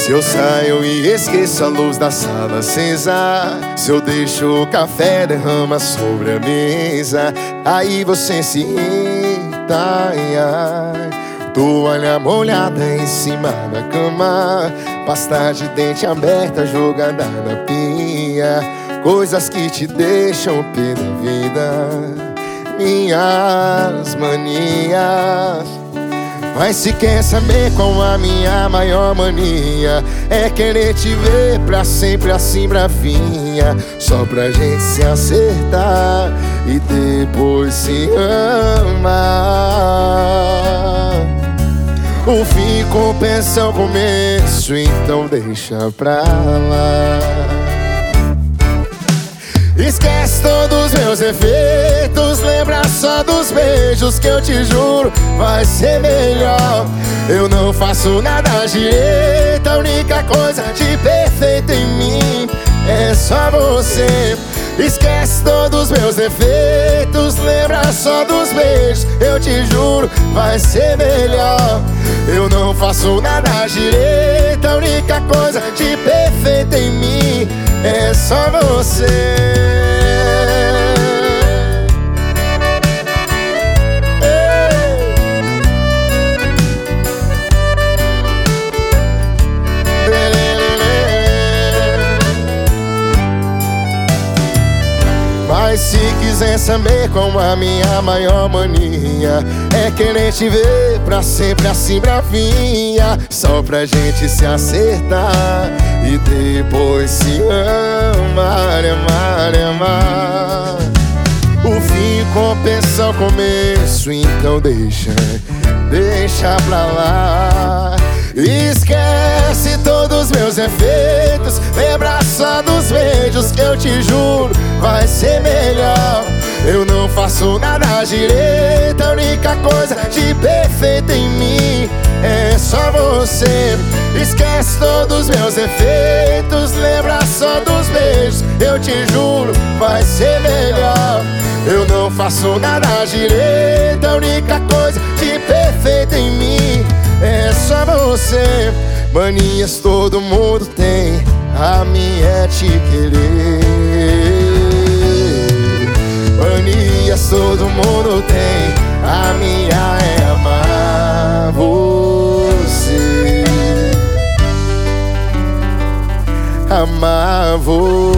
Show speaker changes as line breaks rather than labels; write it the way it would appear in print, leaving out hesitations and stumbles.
Se eu saio e esqueço a luz da sala acesa, se eu deixo o café derrama sobre a mesa, aí você se irrita, ai, ai. Toalha molhada em cima da cama, pasta de dente aberta jogada na pia, coisas que te deixam pé da vida, minhas manias. Mas se quer saber qual a minha maior mania, é querer te ver pra sempre assim bravinha, só pra gente se acertar e depois se amar. O fim compensa o começo, então deixa pra lá. Esquece todos meus defeitos, lembra só dos beijos que eu te juro vai ser melhor. Eu não faço nada direito, a única coisa de perfeito em mim é só você. Esquece todos meus defeitos, lembra só dos beijos, eu te juro vai ser melhor. Eu não faço nada direito, a única coisa de perfeito em mim é só você. Mas se quiser saber como a minha maior mania, é querer te ver pra sempre assim bravinha, só pra gente se acertar e depois se amar, amar, amar. O fim compensa o começo, então deixa pra lá. Esquece todos meus defeitos, lembra só dos beijos que eu te juro vai ser melhor. Eu não faço nada direito, a única coisa de perfeito em mim é só você. Esquece todos meus defeitos, lembra só dos beijos, eu te juro vai ser melhor. Eu não faço nada direito, a única coisa de perfeito em mim é só você. Manias todo mundo tem, a minha é te querer. Manias todo mundo tem, a minha é amar você. Amar você.